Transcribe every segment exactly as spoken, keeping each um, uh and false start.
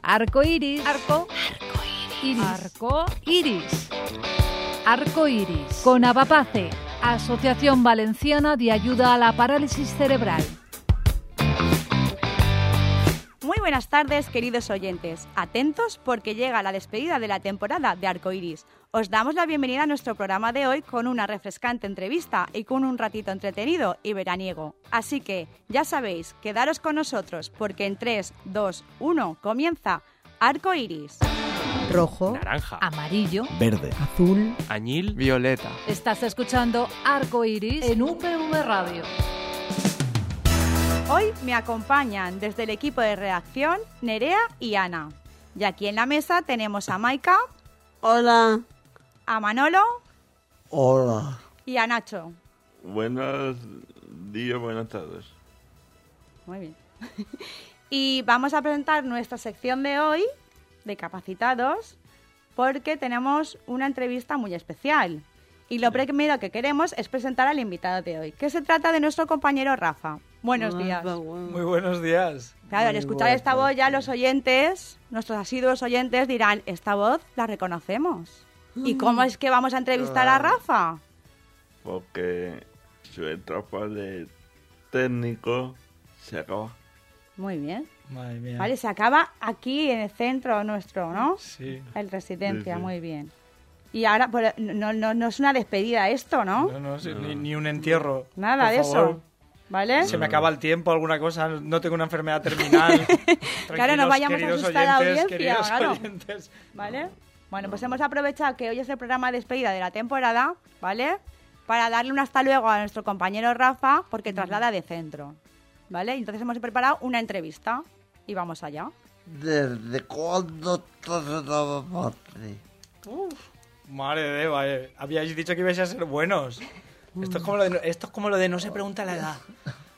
Arco Iris. Arco. Iris. Arco Iris. Arco Iris. Con Avapace, Asociación Valenciana de Ayuda a la Parálisis Cerebral. Muy buenas tardes, queridos oyentes. Atentos porque llega la despedida de la temporada de Arco Iris. Os damos la bienvenida a nuestro programa de hoy con una refrescante entrevista y con un ratito entretenido y veraniego. Así que, ya sabéis, quedaros con nosotros porque en tres, dos, uno comienza Arco Iris. Rojo, naranja, amarillo, verde, azul, añil, violeta. Estás escuchando Arco Iris en U P V Radio. Hoy me acompañan desde el equipo de redacción Nerea y Ana. Y aquí en la mesa tenemos a Maika. Hola. A Manolo. Hola. Y a Nacho. Buenos días, buenas tardes. Muy bien. Y vamos a presentar nuestra sección de hoy de capacitados porque tenemos una entrevista muy especial. Y lo primero que queremos es presentar al invitado de hoy, que se trata de nuestro compañero Rafa. Buenos días. Muy buenos días. Claro, al escuchar esta voz ya los oyentes, nuestros asiduos oyentes dirán, esta voz la reconocemos. ¿Y cómo es que vamos a entrevistar a Rafa? Porque su etapa de técnico se acaba. Muy bien. Madre mía. Vale, se acaba aquí en el centro nuestro, ¿no? Sí. El Residencia, Sí, sí. muy bien. Y ahora, pues, no, no, no es una despedida esto, ¿no? No, no, sí, Ni, ni un entierro. Nada por de favor. eso. ¿Vale? Se me acaba el tiempo, alguna cosa, no tengo una enfermedad terminal. Claro, no vayamos a queridos asustar a la oyentes, audiencia, queridos claro. oyentes. ¿Vale? Bueno, pues hemos aprovechado que hoy es el programa de despedida de la temporada, ¿vale? Para darle un hasta luego a nuestro compañero Rafa, porque traslada de centro, ¿vale? Y entonces hemos preparado una entrevista y vamos allá. ¿Desde cuándo estás en Avapace? Madre de Eva, eh. Habíais dicho que ibais a ser buenos. Esto es como lo de, esto es como lo de no se pregunta la edad.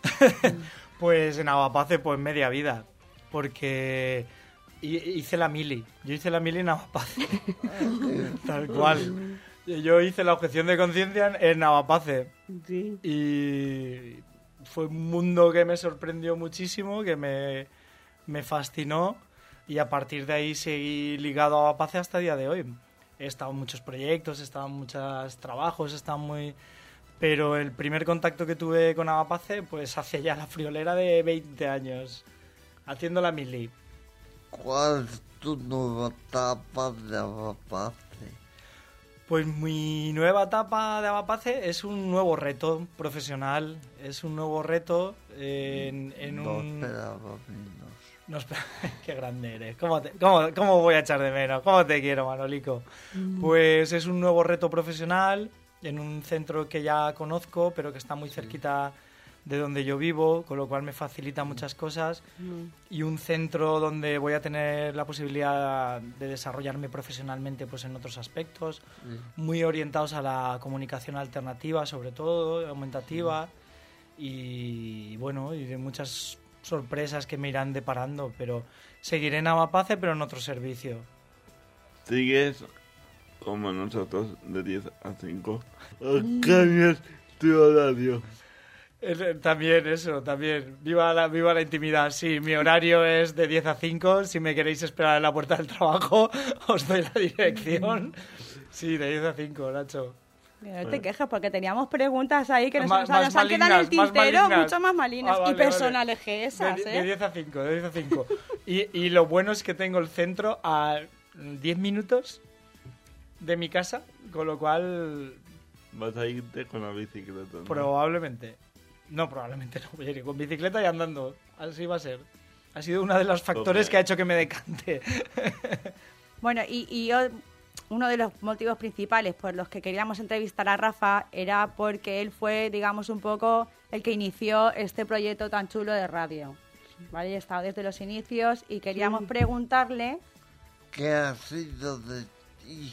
Pues en Avapace, pues media vida. Porque hi- hice la mili. Yo hice la mili en Avapace. Tal cual. Yo hice la objeción de conciencia en, en Avapace. Sí. Y fue un mundo que me sorprendió muchísimo, que me, me fascinó. Y a partir de ahí seguí ligado a Avapace hasta el día de hoy. He estado en muchos proyectos, he estado en muchos trabajos, he estado muy... Pero el primer contacto que tuve con Avapace, pues hace ya la friolera de veinte años, haciendo la mili. ¿Cuál es tu nueva etapa de Avapace? Pues mi nueva etapa de Avapace es un nuevo reto profesional, es un nuevo reto eh, en, en No un... esperaba menos. No, espera, qué grande eres. ¿Cómo, te- cómo, ¿Cómo voy a echar de menos? ¿Cómo te quiero, Manolico? Pues es un nuevo reto profesional en un centro que ya conozco, pero que está muy cerquita de donde yo vivo, con lo cual me facilita muchas cosas. Y un centro donde voy a tener la posibilidad de desarrollarme profesionalmente pues en otros aspectos, muy orientados a la comunicación alternativa, sobre todo, aumentativa, y bueno, y de muchas sorpresas que me irán deparando, pero seguiré en Avapace, pero en otro servicio. Sigues como nosotros de diez a cinco. O cambias tu horario. Eh, También eso, también. Viva la, viva la intimidad. Sí, mi horario es de diez a cinco. Si me queréis esperar en la puerta del trabajo, os doy la dirección. Sí, de diez a cinco, Nacho. Mira, no te quejes porque teníamos preguntas ahí que nos, Ma- nos más han quedado en el malignas, más tintero, malignas. mucho más malinas Ah, vale, y personales que esas, de, ¿eh? de diez a cinco, de diez a cinco. Y, y lo bueno es que tengo el centro a diez minutos de mi casa, con lo cual Vas a irte con la bicicleta, ¿no? probablemente... No, probablemente no voy a ir con bicicleta y andando. Así va a ser. Ha sido uno de los factores Ok. que ha hecho que me decante. Bueno, y, y yo- uno de los motivos principales por los que queríamos entrevistar a Rafa era porque él fue, digamos, un poco el que inició este proyecto tan chulo de radio. ¿Vale? He estado desde los inicios y queríamos preguntarle... ¿Qué ha sido de ti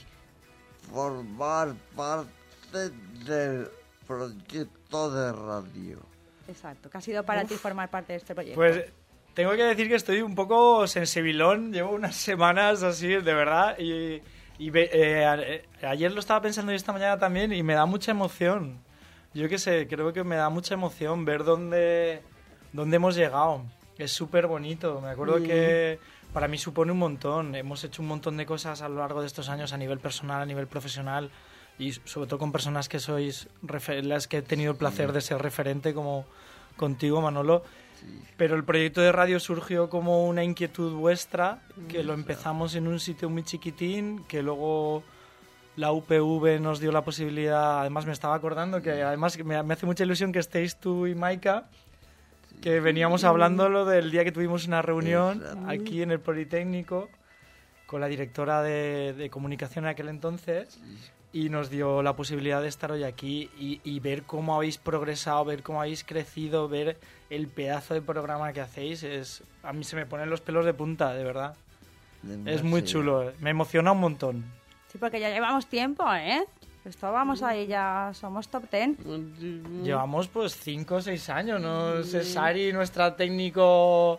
formar parte del proyecto de radio? Exacto, ¿qué ha sido para ti formar parte de este proyecto? Pues tengo que decir que estoy un poco sensibilón. Llevo unas semanas así, de verdad. Y, y ve- eh, a- eh, ayer lo estaba pensando y esta mañana también. Y me da mucha emoción. Yo qué sé, creo que me da mucha emoción ver dónde, dónde hemos llegado. Es súper bonito. Me acuerdo que para mí supone un montón. Hemos hecho un montón de cosas a lo largo de estos años a nivel personal, a nivel profesional y sobre todo con personas que sois las que he tenido el placer de ser referente como contigo, Manolo. Pero el proyecto de radio surgió como una inquietud vuestra, que lo empezamos en un sitio muy chiquitín, que luego la U P V nos dio la posibilidad. Además me estaba acordando que además me, me hace mucha ilusión que estéis tú y Maika, que veníamos hablándolo del día que tuvimos una reunión aquí en el Politécnico con la directora de, de comunicación en aquel entonces y nos dio la posibilidad de estar hoy aquí y, y ver cómo habéis progresado, ver cómo habéis crecido, ver el pedazo de programa que hacéis. Es, a mí se me ponen los pelos de punta, de verdad. Es muy chulo, me emociona un montón. Sí, porque ya llevamos tiempo, ¿eh? Esto vamos ahí, ya somos top ten. Llevamos pues cinco o seis años, no sé, Sari, nuestra técnico,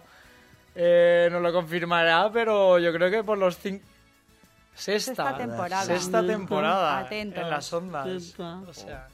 eh, nos lo confirmará, pero yo creo que por los cinco... Sexta, Sexta temporada. Sexta temporada Atentos. en las ondas. O sea,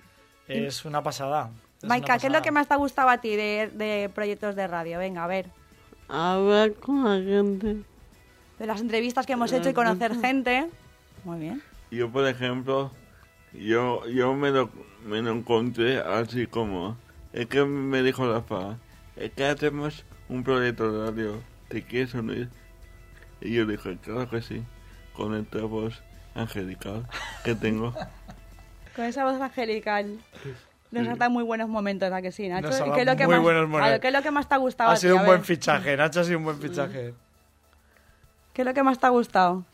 es una pasada. Es Maika, una ¿qué es lo pasada. que más te ha gustado a ti de, de proyectos de radio? Venga, a ver. Hablar con la gente. De las entrevistas que hemos hecho y conocer gente. Muy bien. Yo, por ejemplo, yo, yo me, lo, me lo encontré así como... Es que me dijo la F A, es que hacemos un proyecto de radio, ¿te quieres unir? Y yo dije, claro que sí, con esta voz angelical que tengo. Con esa voz angelical. Nos ha dado muy buenos momentos, ¿a que sí, Nacho? Nos ha ¿Y dado qué es lo que muy más, buenos a momentos. ver, ¿qué es lo que más te ha gustado a Ha ti? sido A un ver. buen fichaje, Nacho ha sido un buen fichaje. ¿Qué es lo que más te ha gustado?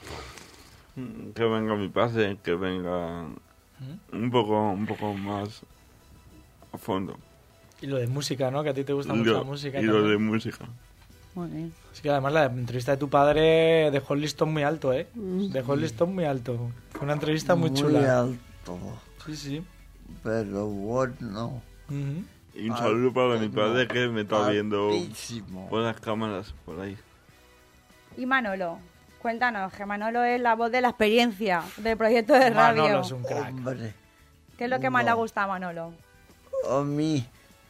Que venga mi padre, que venga un poco, un poco más a fondo. Y lo de música, ¿no? Que a ti te gusta Y mucho lo- la música. Y lo también. de música. Muy bien. Es que además la entrevista de tu padre dejó el listón muy alto, ¿eh? Dejó el listón muy alto. Fue una entrevista muy, Muy chula. alto, Sí, sí. pero bueno. Ujú. Y un saludo para mi padre que me está viendo Altísimo. por las cámaras por ahí. Y Manolo, cuéntanos, que Manolo es la voz de la experiencia del proyecto de radio. Manolo es un crack. Hombre, ¿Qué es lo que más le No. gusta a Manolo? a mí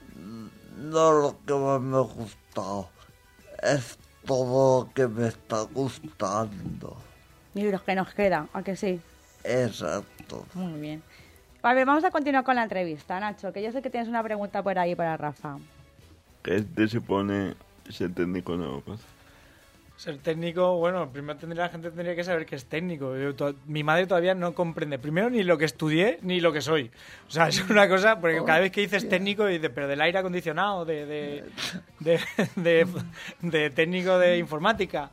no lo que más me ha gustado es todo lo que me está gustando. Y los que nos quedan, ¿a que sí? Exacto. Muy bien. A ver, vamos a continuar con la entrevista, Nacho, que yo sé que tienes una pregunta por ahí para Rafa. Que te supone ser técnico nuevo, pues. Ser técnico, bueno, primero tendría, la gente tendría que saber que es técnico. Yo to- mi madre todavía no comprende, primero, ni lo que estudié, ni lo que soy. O sea, es una cosa, porque cada vez que dices técnico, dices, pero del aire acondicionado, de, de, de, de, de técnico de informática.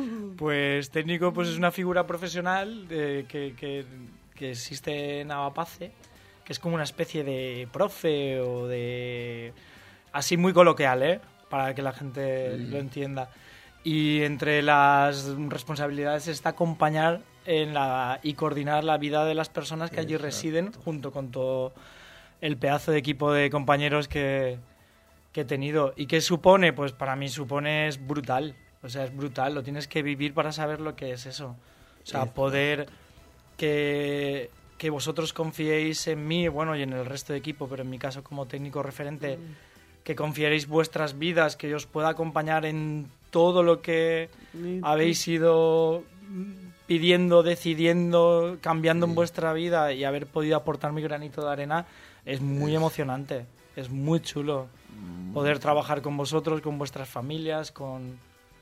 Pues técnico pues es una figura profesional eh, que, que, que existe en Avapace, que es como una especie de profe o de... Así muy coloquial, ¿eh? Para que la gente lo entienda. Y entre las responsabilidades está acompañar en la, y coordinar la vida de las personas que allí Exacto. residen, junto con todo el pedazo de equipo de compañeros que, que he tenido. ¿Y qué supone? Pues para mí supone es brutal. O sea, es brutal. Lo tienes que vivir para saber lo que es eso. O sea, Exacto. poder que, que vosotros confiéis en mí, bueno, y en el resto de equipo, pero en mi caso como técnico referente, que confiéis vuestras vidas, que yo os pueda acompañar en todo lo que habéis ido pidiendo, decidiendo, cambiando en vuestra vida y haber podido aportar mi granito de arena, es muy emocionante, es muy chulo poder trabajar con vosotros, con vuestras familias, con,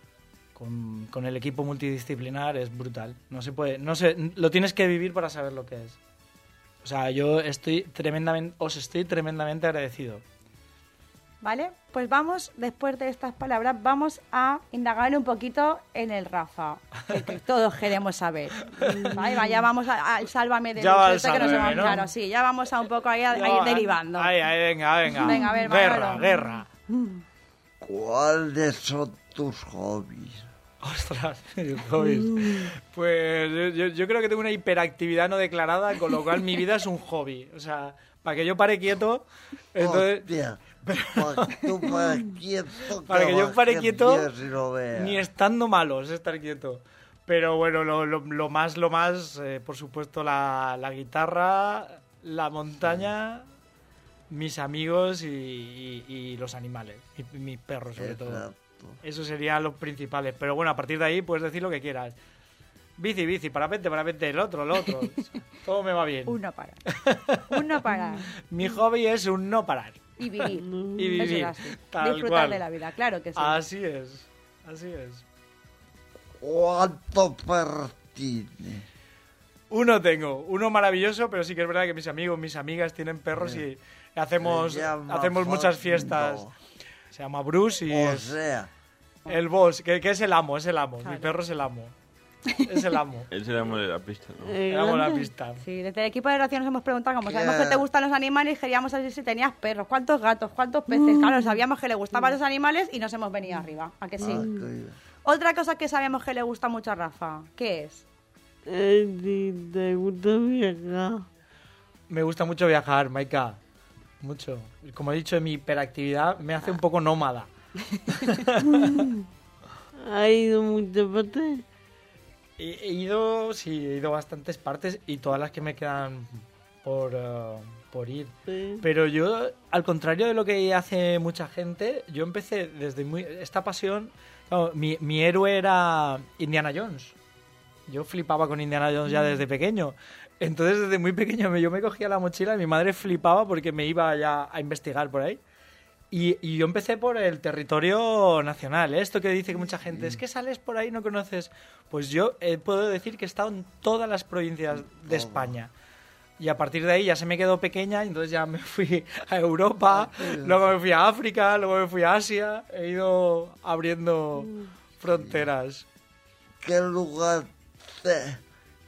con, con el equipo multidisciplinar, es brutal. No se puede, no sé, lo tienes que vivir para saber lo que es. O sea, yo estoy tremendamente, os estoy tremendamente agradecido. ¿Vale? Pues vamos, después de estas palabras, vamos a indagar un poquito en el Rafa, que, que todos queremos saber. ¿Vale? Va, ya vamos a- al sálvame de Ya luz, va al este que nos sálvame, hemos- ¿no? Claro, sí, ya vamos a un poco ahí, a- ahí derivando. Ay, ay, venga, venga. Venga, a ver, guerra, Manolo. guerra. ¿Cuáles son tus hobbies? Ostras, hobbies. Pues yo, yo- yo creo que tengo una hiperactividad no declarada, con lo cual mi vida es un hobby. O sea, para que yo pare quieto, entonces, Hostia, para que tú pares quieto, Para que yo la pare gente quieto, sí lo vea. ni estando malo es estar quieto. Pero bueno, lo, lo- lo más, lo más, eh, por supuesto, la, la guitarra, la montaña, mis amigos y, y- y los animales. Y mis perros, sobre todo. Exacto. Esos serían los principales. Pero bueno, a partir de ahí puedes decir lo que quieras. Bici, bici, parapente, parapente, el otro, el otro. Todo me va bien. Un no parar. Un no parar. Mi hobby es un no parar. Y vivir. Y vivir. Eso es así. Tal Disfrutar cual. de la vida, claro que sí. Así es. Así es. ¿Cuántos perros tienes? Uno tengo, uno maravilloso, pero sí que es verdad que mis amigos, mis amigas tienen perros y hacemos, Se llama hacemos muchas Fondo. fiestas. Se llama Bruce y O es sea, el boss, que, que es el amo, es el amo. Mi Claro. perro es el amo. Es el amo. Él se llama de la pista, ¿no? Eh, El amo de la grande. pista. Sí, desde el equipo de oración nos hemos preguntado, como ¿Qué? sabemos que te gustan los animales, queríamos saber si tenías perros, cuántos gatos, cuántos peces. Claro, sabíamos que le gustaban los animales y nos hemos venido arriba. ¿A que sí? ah, que- Otra cosa que sabemos que le gusta mucho a Rafa, ¿qué es? Eh, si te gusta viajar. Me gusta mucho viajar, Maika. Mucho. Como he dicho, mi hiperactividad me hace un poco nómada. ¿Ha ido muchas partes? He, he ido, sí, he ido a bastantes partes y todas las que me quedan por, eh, por ir. Sí. Pero yo, al contrario de lo que hace mucha gente, yo empecé desde muy... Esta pasión... claro, mi, mi héroe era Indiana Jones. Yo flipaba con Indiana Jones ya desde pequeño. Entonces, desde muy pequeño me- yo me cogía la mochila y mi madre flipaba porque me iba ya a investigar por ahí. Y, y yo empecé por el territorio nacional, ¿eh? Esto que dice que mucha gente, es que sales por ahí y no conoces. Pues yo eh, puedo decir que he estado en todas las provincias de España. Y a partir de ahí ya se me quedó pequeña y entonces ya me fui a Europa, luego me fui a África, luego me fui a Asia. He ido abriendo fronteras. ¿Qué lugar te ha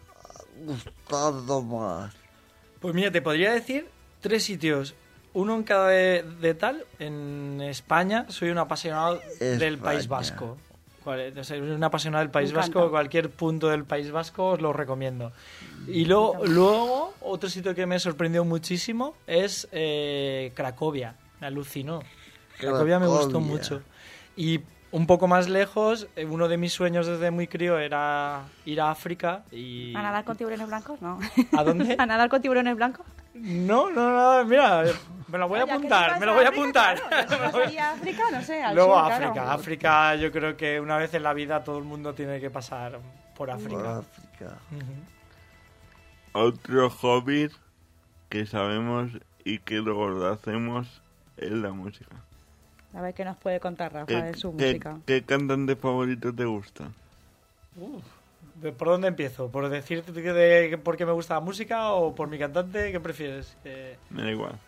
gustado más? Pues mira, te podría decir tres sitios. Uno en cada de, de tal. En España soy un apasionado del España. País Vasco. Cual- o sea, soy un apasionado del País Me encanta. Vasco. Cualquier punto del País Vasco os lo recomiendo. Y luego, luego otro sitio que me sorprendió muchísimo es eh, Cracovia. Me alucinó. Cracovia me gustó Cracovia. mucho. Y un poco más lejos, eh, uno de mis sueños desde muy crío era ir a África y... ¿A nadar con tiburones blancos? No. ¿A dónde? ¿A nadar con tiburones blancos? No, no, no, mira, me lo voy a Oye, ¿a qué apuntar, te me vas lo voy a África? apuntar. Claro, ¿te vas allí a África? No sé, al Luego sur, África, claro. África yo creo que una vez en la vida todo el mundo tiene que pasar por Por África. África. Ujú. Otro hobby que sabemos y que luego lo hacemos es la música. A ver qué nos puede contar Rafa ¿Qué, de su qué- música. qué cantante favorito te gusta? Uf, ¿de- ¿Por dónde empiezo? ¿Por decirte que de, por qué me gusta la música o por mi cantante? ¿Qué prefieres? Eh, Me da igual.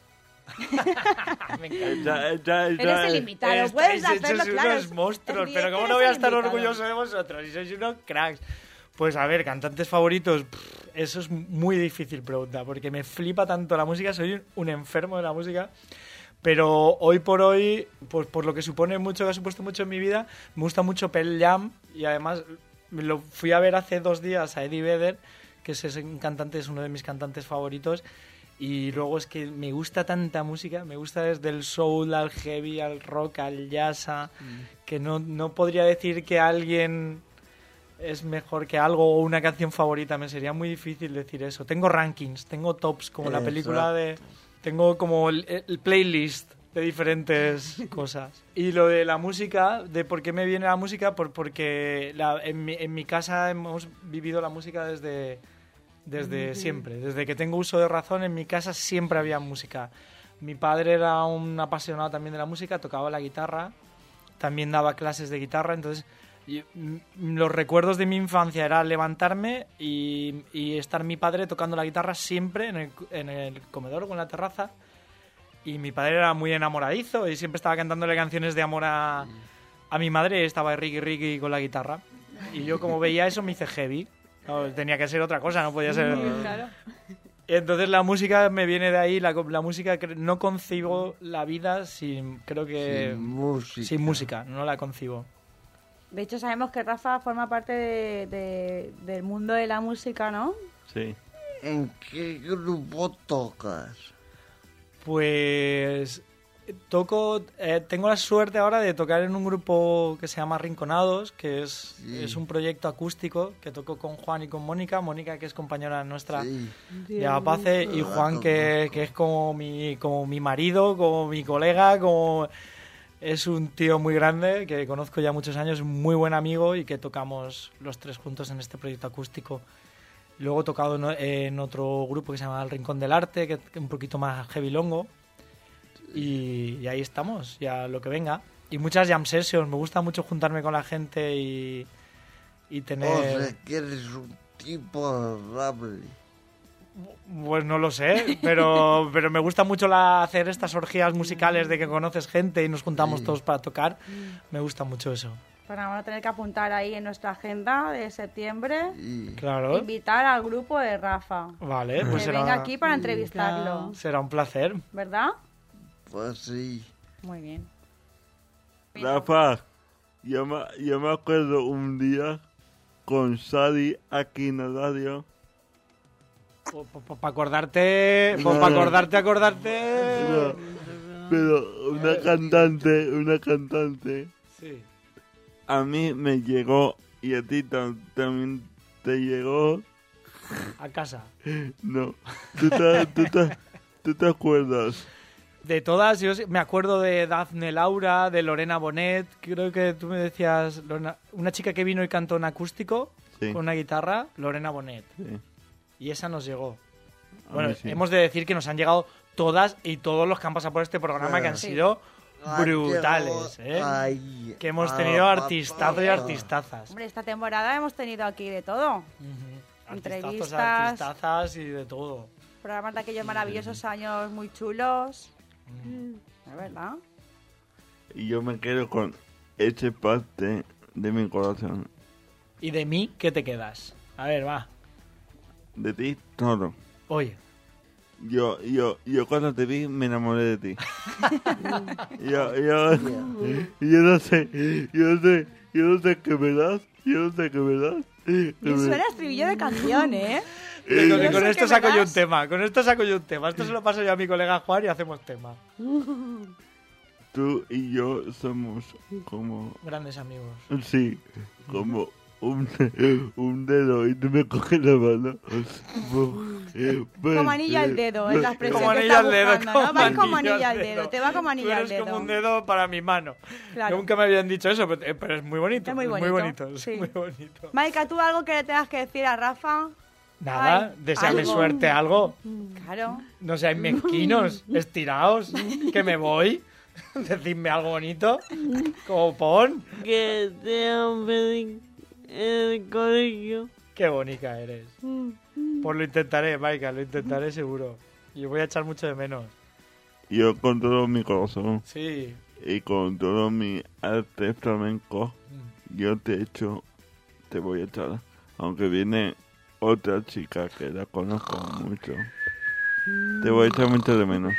me encanta. Ya, ya, Eres ya, el invitado, Estáis puedes hechos hacerlo, claro. unos es- monstruos, el pero directo ¿cómo eres no voy a el estar invitado. orgulloso de vosotros? Si sois unos cracks. Pues a ver, cantantes favoritos, pff, eso es muy difícil preguntar, porque me flipa tanto la música, soy un, un enfermo de la música, pero hoy por hoy, pues por lo que supone mucho, que ha supuesto mucho en mi vida, me gusta mucho Pearl Jam y además lo fui a ver hace dos días a Eddie Vedder, que es ese cantante, es uno de mis cantantes favoritos. Y luego es que me gusta tanta música, me gusta desde el soul al heavy, al rock, al jazz, a- que no, no podría decir que alguien es mejor que algo o una canción favorita, me sería muy difícil decir eso. Tengo rankings, tengo tops, como la película de... Tengo como el, el playlist de diferentes cosas. Y lo de la música, de por qué me viene la música, por, porque la- en, mi, en mi casa hemos vivido la música desde... Desde siempre, desde que tengo uso de razón, en mi casa siempre había música. Mi padre era un apasionado también de la música, tocaba la guitarra, también daba clases de guitarra, entonces y, mm, los recuerdos de mi infancia era levantarme y, y estar mi padre tocando la guitarra siempre en el, en el comedor o en la terraza. Y mi padre era muy enamoradizo y siempre estaba cantándole canciones de amor a, a mi madre, estaba Ricky Ricky con la guitarra. Y yo como veía eso me hice heavy. No, tenía que ser otra cosa, no podía ser... Claro. Entonces la música me viene de ahí, la, la música, cre- no concibo la vida sin, creo que... Sin música. Sin música, no la concibo. De hecho, sabemos que Rafa forma parte de- de- del mundo de la música, ¿no? Sí. ¿En qué grupo tocas? Pues toco, eh, tengo la suerte ahora de tocar en un grupo que se llama Rinconados, que es, Sí. es un proyecto acústico que toco con Juan y con Mónica. Mónica, que es compañera nuestra Sí. de Apace, y Juan, que, que es como mi, como mi marido, como mi colega, como... Es un tío muy grande que conozco ya muchos años, muy buen amigo y que tocamos los tres juntos en este proyecto acústico. Luego he tocado en, en otro grupo que se llama El Rincón del Arte, que es un poquito más heavy longo. Y, y ahí estamos, ya lo que venga. Y muchas jam sessions, me gusta mucho juntarme con la gente y, y tener... O sea, que eres un tipo agradable. Pues no lo sé, pero, pero me gusta mucho la, hacer estas orgías musicales de que conoces gente y nos juntamos Sí. todos para tocar. Me gusta mucho eso. Pues vamos a tener que apuntar ahí en nuestra agenda de septiembre. Y Claro. Invitar al grupo de Rafa. Vale, pues que será, venga aquí para entrevistarlo. será un placer. ¿Verdad? pues sí. Muy bien. Rafa, yo me, yo me acuerdo un día con Sadi aquí en la radio. Para acordarte, para acordarte, acordarte. No, pero una cantante, una cantante, Sí. a mí me llegó y a ti tam- también te llegó. A casa. No, tú te, tú te, tú te acuerdas. De todas, yo sí- me acuerdo de Dafne Laura, de Lorena Bonet. Creo que tú me decías, Lorena- una chica que vino y cantó en acústico Sí. con una guitarra, Lorena Bonet. Sí. Y esa nos llegó. A Bueno, mí sí. hemos de decir que nos han llegado todas y todos los que han pasado por este programa, que han Sí. sido Ha brutales, llegado ¿eh? ahí, Que hemos a tenido la artistazos y papaya. artistazas. Hombre, esta temporada hemos tenido aquí de todo. Ujú. Artistazos, Entrevistas. artistazas y de todo. Programas de aquellos maravillosos años muy chulos. Es verdad. Y yo me quedo con esa parte de mi corazón. ¿Y de mí qué te quedas? A ver, va. De ti, todo. Oye, Yo, yo, yo cuando te vi me enamoré de ti. yo, yo, yo no sé, yo no sé, yo no sé qué me das, yo no sé qué me das. Y suena estribillo de canción, ¿eh? y con, y Yo con sé esto que saco me yo un das. tema. Con esto saco yo un tema. Esto se lo paso yo a mi colega Juan y hacemos tema. Tú y yo somos como, Grandes amigos. sí, como un, un dedo y tú me coges la mano. Como anillo al dedo, es la expresión Como que anillo está al dedo. buscando, ¿no? Vas como anillo al dedo, te va como anillo Tú al eres dedo. como un dedo para mi mano. Claro. Nunca me habían dicho eso, pero, eh, pero es muy bonito. Es muy bonito, bonito, es sí. muy bonito. Maika, ¿tú algo que le tengas que decir a Rafa? Nada, Ay, deseame algo. suerte, algo. Claro. No seáis mezquinos, estiraos, que me voy. Decidme algo bonito. Como pon. Que te han pedido en el colegio. Qué bonita eres. Pues lo intentaré, Maika, lo intentaré seguro. Y os voy a echar mucho de menos. Yo con todo mi corazón Sí. y con todo mi arte flamenco, yo te echo, te voy a echar. Aunque viene otra chica que la conozco mucho, te voy a echar mucho de menos.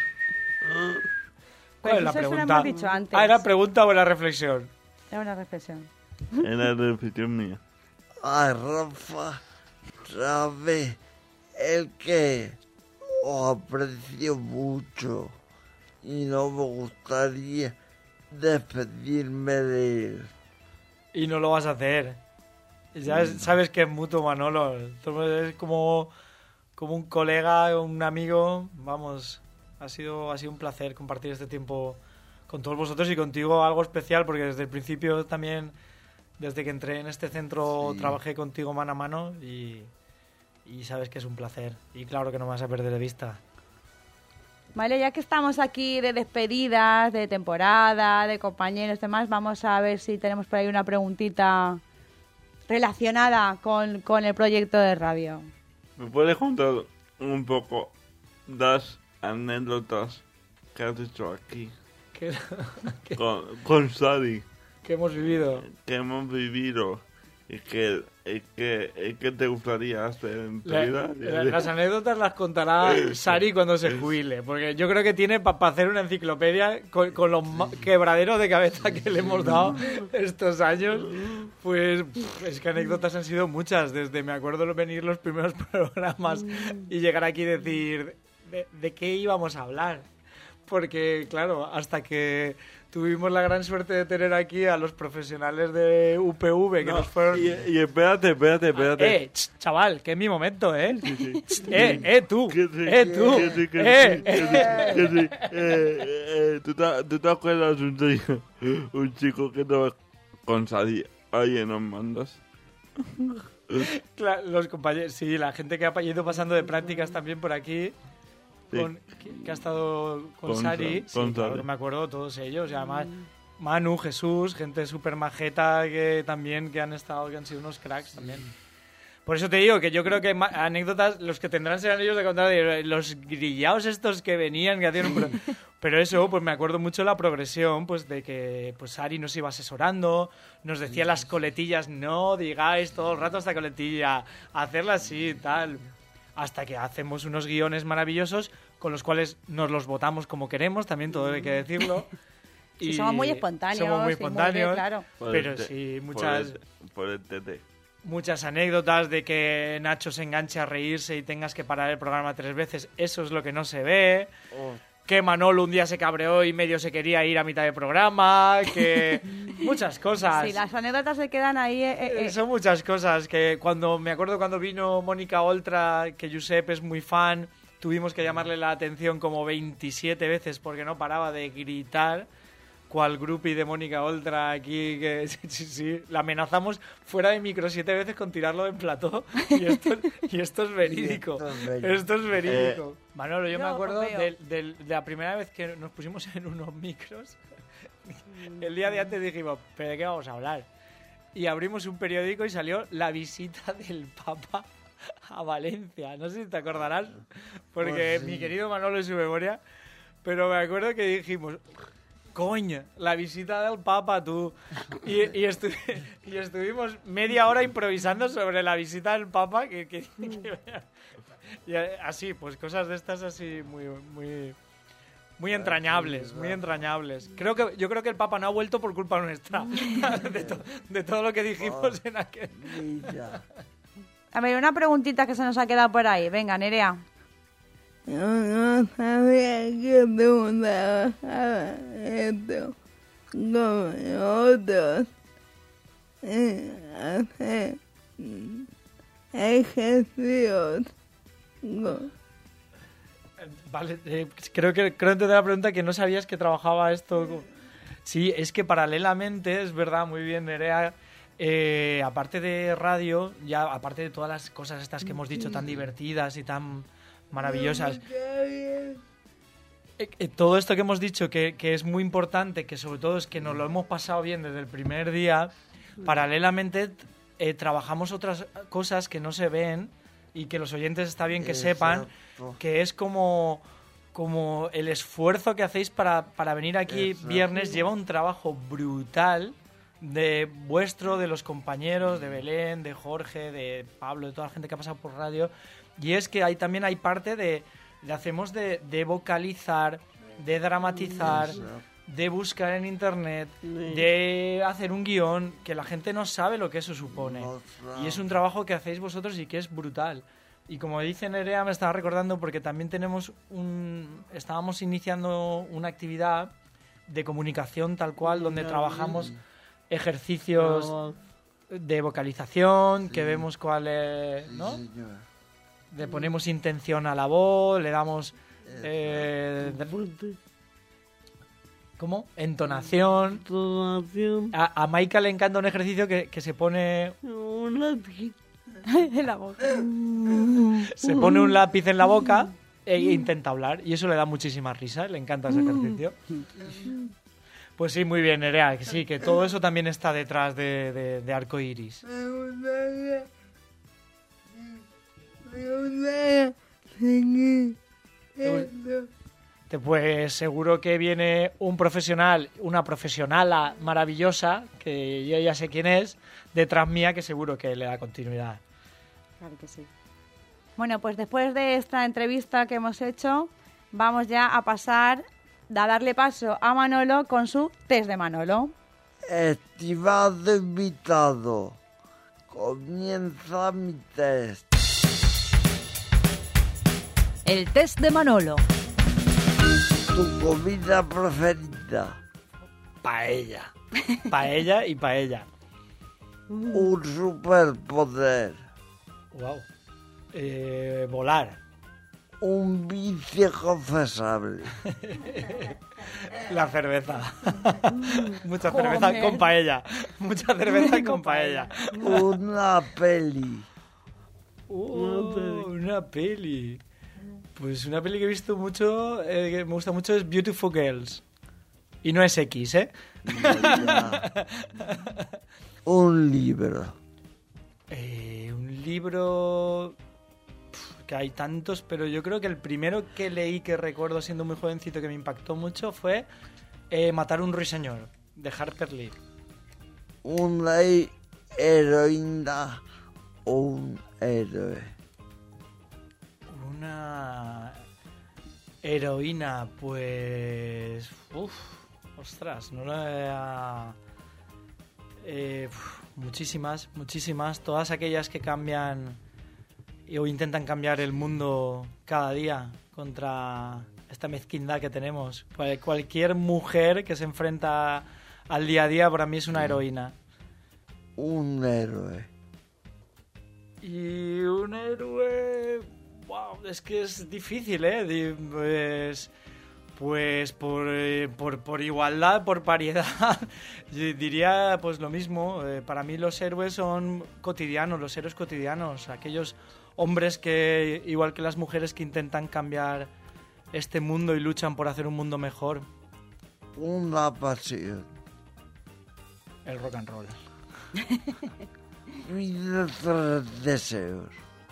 ¿Cuál es Pues la eso se lo pregunta? hemos dicho antes. Ah, ¿era pregunta o era reflexión? Es una reflexión. Era la reflexión mía. Ay, Rafa, sabe el que os aprecio mucho y no me gustaría despedirme de él. Y no lo vas a hacer. Ya es- sabes que es mutuo, Manolo. Entonces es como, como un colega, un amigo. Vamos, ha sido, ha sido un placer compartir este tiempo con todos vosotros y contigo algo especial, porque desde el principio también, desde que entré en este centro, Sí. trabajé contigo mano a mano y, y sabes que es un placer. Y claro que no me vas a perder de vista. Vale, ya que estamos aquí de despedidas, de temporada, de compañeros y demás, vamos a ver si tenemos por ahí una preguntita relacionada con, con el proyecto de radio. ¿Me puedes contar un poco las anécdotas que has hecho aquí ¿Qué, qué- con, con Sadi, qué hemos vivido? que hemos vivido y que, y que, y que te gustaría hacer en tu La- vida? la- las anécdotas las contará Sari cuando se jubile, porque yo creo que tiene para hacer una enciclopedia con, con los ma- quebraderos de cabeza que le hemos dado estos años. Pues pff, es que anécdotas han sido muchas, desde me acuerdo venir los primeros programas y llegar aquí y decir, ¿de, de qué íbamos a hablar? porque, claro, hasta que tuvimos la gran suerte de tener aquí a los profesionales de U P V que No, nos fueron... y, y espérate, espérate, espérate. Eh, ch, chaval, que es mi momento, ¿eh? Sí, sí. Ch, eh, eh, tú, Que sí, eh, tú, que sí, que eh, sí, que sí, que sí. Eh, eh, ¿tú, te, ¿Tú te acuerdas de un chico, un chico que estaba con Sadi ahí en los mandos? Cla- los compañeros, sí, la gente que ha ido pasando de prácticas también por aquí, Sí. con, que, que ha estado con, Con Sari, Sa- sí, con claro, Sari. me acuerdo todos ellos, y además Manu, Jesús, gente súper majeta que también que han estado, que han sido unos cracks también. Por eso te digo que yo creo que ma- anécdotas, los que tendrán serán ellos de contar, de los grillaos estos que venían, que hacían un... pro- Pero eso, pues me acuerdo mucho la progresión, pues de que pues Sari nos iba asesorando, nos decía las coletillas, no digáis todo el rato esta coletilla, hacerla así, tal. Hasta que hacemos unos guiones maravillosos con los cuales nos los votamos como queremos, también todo hay que decirlo. Sí, somos muy espontáneos. Somos muy y muy espontáneos, de- claro. Por pero el te- sí, por muchas, el- Por el T T. muchas anécdotas de que Nacho se enganche a reírse y tengas que parar el programa tres veces. Eso es lo que no se ve. Oh, Que Manolo un día se cabreó y medio se quería ir a mitad de programa. Que muchas cosas. Sí, las anécdotas se quedan ahí. eh, eh, Eh, eh. Son muchas cosas que cuando me acuerdo cuando vino Mónica Oltra, que Josep es muy fan, tuvimos que llamarle la atención como veintisiete veces porque no paraba de gritar. Cual groupie de Mónica Oltra aquí, que sí, sí, sí, la amenazamos fuera de micro siete veces con tirarlo en plató. Y esto, y esto es verídico. esto es verídico. Esto es verídico. Manolo, yo, Yo me acuerdo veo. de, de- de la primera vez que nos pusimos en unos micros. El día de antes dijimos, ¿pero de qué vamos a hablar? Y abrimos un periódico y salió la visita del Papa a Valencia. No sé si te acordarás, porque Pues sí. mi querido Manolo en su memoria, pero me acuerdo que dijimos, coño, la visita del Papa, tú. Y, y, estu- y estuvimos media hora improvisando sobre la visita del Papa, que, que- que- y así, pues cosas de estas así muy, muy, muy entrañables, muy entrañables. Creo que, yo creo que el Papa no ha vuelto por culpa nuestra, de, to- de todo lo que dijimos en aquel... mira. A ver, una preguntita que se nos ha quedado por ahí. Venga, Nerea. Yo no sabía que preguntaba esto como otros eh, hacer mm, ejercicios. No. Vale, eh, creo que creo entender la pregunta que no sabías que trabajaba esto. co- Sí, es que paralelamente, es verdad, muy bien, Nerea. eh, aparte de radio, ya aparte de todas las cosas estas que hemos dicho tan divertidas y tan maravillosas, eh, eh, todo esto que hemos dicho que, que es muy importante, que sobre todo es que nos lo hemos pasado bien desde el primer día, paralelamente eh, trabajamos otras cosas que no se ven y que los oyentes está bien que sepan, Exacto. que es como, como el esfuerzo que hacéis para, para venir aquí Exacto. viernes. Lleva un trabajo brutal de vuestro, de los compañeros, de Belén, de Jorge, de Pablo, de toda la gente que ha pasado por radio. Y es que hay, también hay parte de, de hacemos de, de vocalizar, de dramatizar, Exacto. de buscar en internet, Sí. de hacer un guión, que la gente no sabe lo que eso supone. No Y es un trabajo que hacéis vosotros y que es brutal. Y como dice Nerea, me estaba recordando porque también tenemos un... Estábamos iniciando una actividad de comunicación tal cual, donde trabajamos ejercicios Vamos. de vocalización, que Sí. vemos cuál es... Sí, ¿no? señor. Le ponemos intención a la voz, le damos... eh, Fuerte. ¿Cómo? Entonación. Tonación. A, a Maika le encanta un ejercicio que, que se pone... Un lápiz. En la boca. Se pone un lápiz en la boca e intenta hablar. Y eso le da muchísima risa. Le encanta ese ejercicio. Pues sí, muy bien, Nerea. Que sí, que todo eso también está detrás de, de, de Arco Iris. Me gustaría. Me gustaría seguir esto. Te- Pues seguro que viene un profesional, una profesionala maravillosa, que yo ya sé quién es, detrás mía, que seguro que le da continuidad. Claro que sí. Bueno, pues después de esta entrevista que hemos hecho, vamos ya a pasar, a darle paso a Manolo con su test de Manolo. Estimado invitado, comienza mi test. El test de Manolo. ¿Tu comida preferida? Paella. Paella y paella. Un superpoder. Wow. Eh, volar. Un vicio confesable. La cerveza. Mucha cerveza Comer. con paella. Mucha cerveza con paella. Una peli. Uh, una peli. Pues una peli que he visto mucho, eh, que me gusta mucho, es Beautiful Girls. Y no es X, ¿eh? Ya. Un libro. Eh, un libro... Pf, que hay tantos, pero yo creo que el primero que leí, que recuerdo siendo muy jovencito, que me impactó mucho, fue eh, Matar a un ruiseñor, de Harper Lee. Una heroína o un héroe. Una heroína, pues... Uf, ostras, no la... Eh, uf, muchísimas, muchísimas. Todas aquellas que cambian y- o intentan cambiar el mundo cada día contra esta mezquindad que tenemos. Cual- cualquier mujer que se enfrenta al día a día para mí es una heroína. Un héroe. Y un héroe... Wow, es que es difícil, ¿eh? Di- Pues, pues por, eh, por, por igualdad, por paridad, yo diría pues lo mismo. Eh, para mí los héroes son cotidianos, los héroes cotidianos. Aquellos hombres que, igual que las mujeres, que intentan cambiar este mundo y luchan por hacer un mundo mejor. Una pasión. El rock and roll. Mis tres deseos.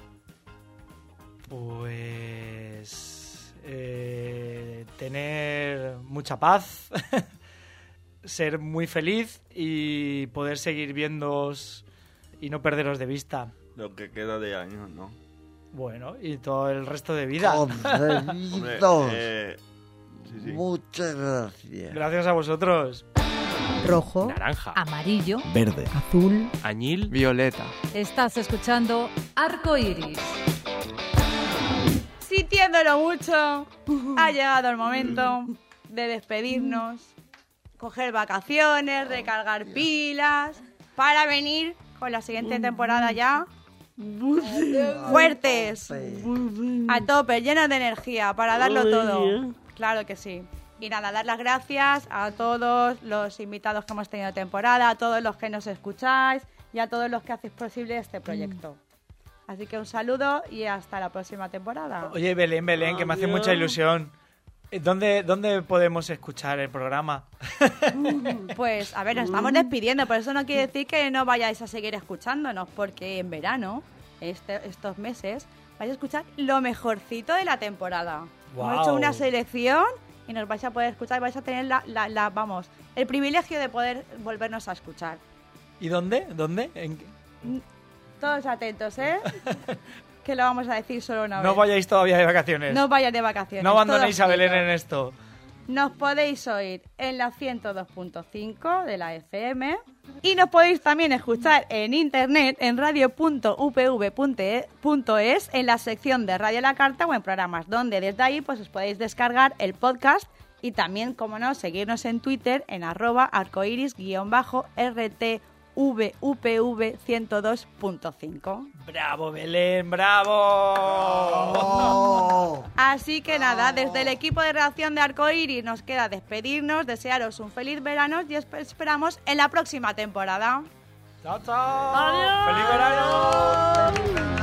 Pues eh, tener mucha paz, ser muy feliz y poder seguir viéndoos y no perderos de vista. Lo que queda de años, ¿no? Bueno, y todo el resto de vida. Hombre, Concedidos. eh, sí, sí. Muchas gracias. Gracias a vosotros. Rojo, Naranja. amarillo, Verde. azul. Añil. Violeta. Estás escuchando Arco Iris. Sintiéndolo mucho, ha llegado el momento de despedirnos, coger vacaciones, recargar pilas, para venir con la siguiente temporada ya fuertes, a tope, llenos de energía, para darlo todo. Claro que sí. Y nada, dar las gracias a todos los invitados que hemos tenido temporada, a todos los que nos escucháis y a todos los que hacéis posible este proyecto. Así que un saludo y hasta la próxima temporada. Oye, Belén, Belén, que me hace mucha ilusión. Eh, ¿Dónde, ¿Dónde podemos escuchar el programa? Pues, a ver, nos estamos despidiendo, pero eso no quiere decir que no vayáis a seguir escuchándonos, porque en verano, este, estos meses, vais a escuchar lo mejorcito de la temporada. Guau. Hemos hecho una selección y nos vais a poder escuchar y vais a tener la, la, la- vamos, el privilegio de poder volvernos a escuchar. ¿Y dónde? ¿Dónde? ¿En qué? Todos atentos, ¿eh? Que lo vamos a decir solo una vez. No vayáis todavía de vacaciones. No vayáis de vacaciones. No abandonéis todos a Belén juntos. en esto. Nos podéis oír en la ciento dos punto cinco de la F M y nos podéis también escuchar en internet en radio punto u p v punto es en la sección de Radio La Carta o en programas, donde desde ahí pues os podéis descargar el podcast y también, como no, seguirnos en Twitter en arroba arcoiris guión bajo R T V U P V ciento dos punto cinco. ¡Bravo, Belén! ¡Bravo! Oh. Así que nada, desde el equipo de redacción de Arcoiris nos queda despedirnos, desearos un feliz verano y esp- esperamos en la próxima temporada. ¡Chao, chao! ¡Feliz verano!